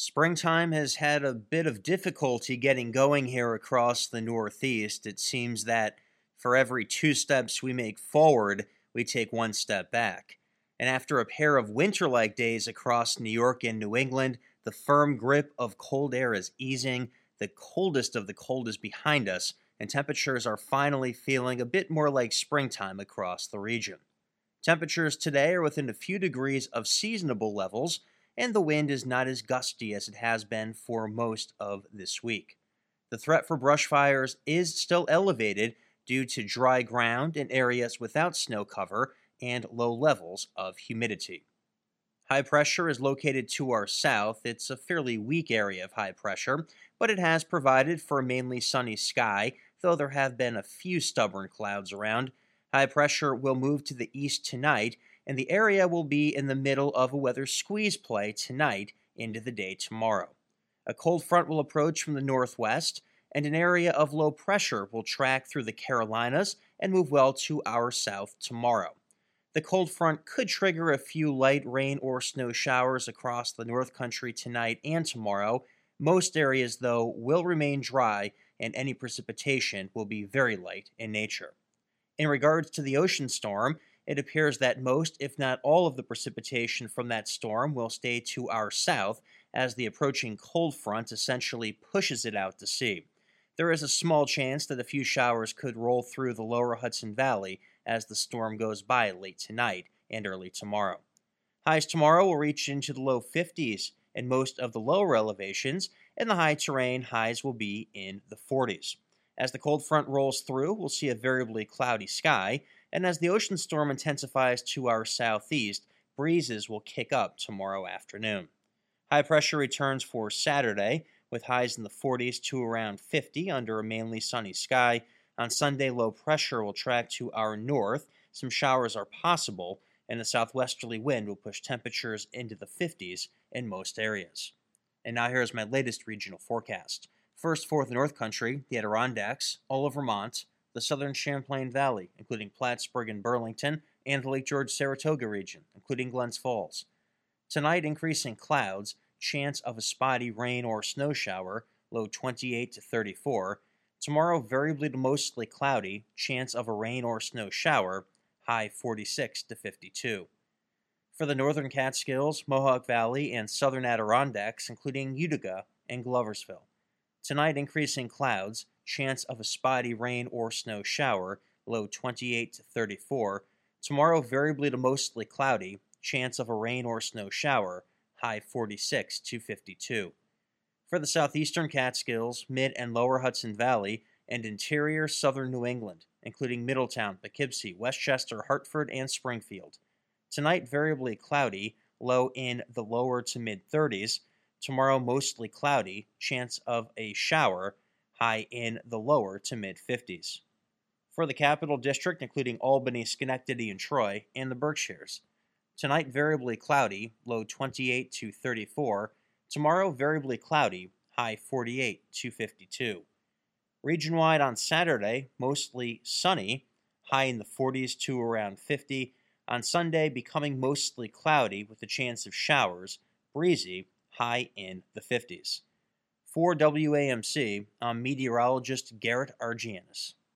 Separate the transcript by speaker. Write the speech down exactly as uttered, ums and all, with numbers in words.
Speaker 1: Springtime has had a bit of difficulty getting going here across the Northeast. It seems that for every two steps we make forward, we take one step back. And after a pair of winter like days across New York and New England, the firm grip of cold air is easing, the coldest of the cold is behind us, and temperatures are finally feeling a bit more like springtime across the region. Temperatures today are within a few degrees of seasonable levels, and the wind is not as gusty as it has been for most of this week. The threat for brush fires is still elevated due to dry ground in areas without snow cover and low levels of humidity. High pressure is located to our south. It's a fairly weak area of high pressure, but it has provided for a mainly sunny sky, though there have been a few stubborn clouds around. High pressure will move to the east tonight, and the area will be in the middle of a weather squeeze play tonight into the day tomorrow. A cold front will approach from the northwest, and an area of low pressure will track through the Carolinas and move well to our south tomorrow. The cold front could trigger a few light rain or snow showers across the North Country tonight and tomorrow. Most areas, though, will remain dry, and any precipitation will be very light in nature. In regards to the ocean storm, it appears that most, if not all, of the precipitation from that storm will stay to our south as the approaching cold front essentially pushes it out to sea. There is a small chance that a few showers could roll through the lower Hudson Valley as the storm goes by late tonight and early tomorrow. Highs tomorrow will reach into the low fifties in most of the lower elevations, and the high terrain highs will be in the forties. As the cold front rolls through, we'll see a variably cloudy sky, and as the ocean storm intensifies to our southeast, breezes will kick up tomorrow afternoon. High pressure returns for Saturday, with highs in the forties to around fifty under a mainly sunny sky. On Sunday, low pressure will track to our north. Some showers are possible, and a southwesterly wind will push temperatures into the fifties in most areas. And now here's my latest regional forecast. First for the North Country, the Adirondacks, all of Vermont, the southern Champlain Valley, including Plattsburgh and Burlington, and the Lake George-Saratoga region, including Glens Falls. Tonight, increasing clouds, chance of a spotty rain or snow shower, low twenty-eight to thirty-four. Tomorrow, variably to mostly cloudy, chance of a rain or snow shower, high forty-six to fifty-two. For the northern Catskills, Mohawk Valley, and southern Adirondacks, including Utica and Gloversville. Tonight, increasing clouds, chance of a spotty rain or snow shower, low twenty-eight to thirty-four. Tomorrow, variably to mostly cloudy, chance of a rain or snow shower, high forty-six to fifty-two. For the southeastern Catskills, mid and lower Hudson Valley, and interior southern New England, including Middletown, Poughkeepsie, Westchester, Hartford, and Springfield. Tonight, variably cloudy, low in the lower to mid thirties. Tomorrow, mostly cloudy, chance of a shower, high in the lower to mid fifties. For the Capital District, including Albany, Schenectady, and Troy, and the Berkshires. Tonight, variably cloudy, low twenty-eight to thirty-four. Tomorrow, variably cloudy, high forty-eight to fifty-two. Region-wide on Saturday, mostly sunny, high in the forties to around fifty. On Sunday, becoming mostly cloudy with a chance of showers, breezy, high in the fifties. For W A M C, I'm meteorologist Garrett Argianis.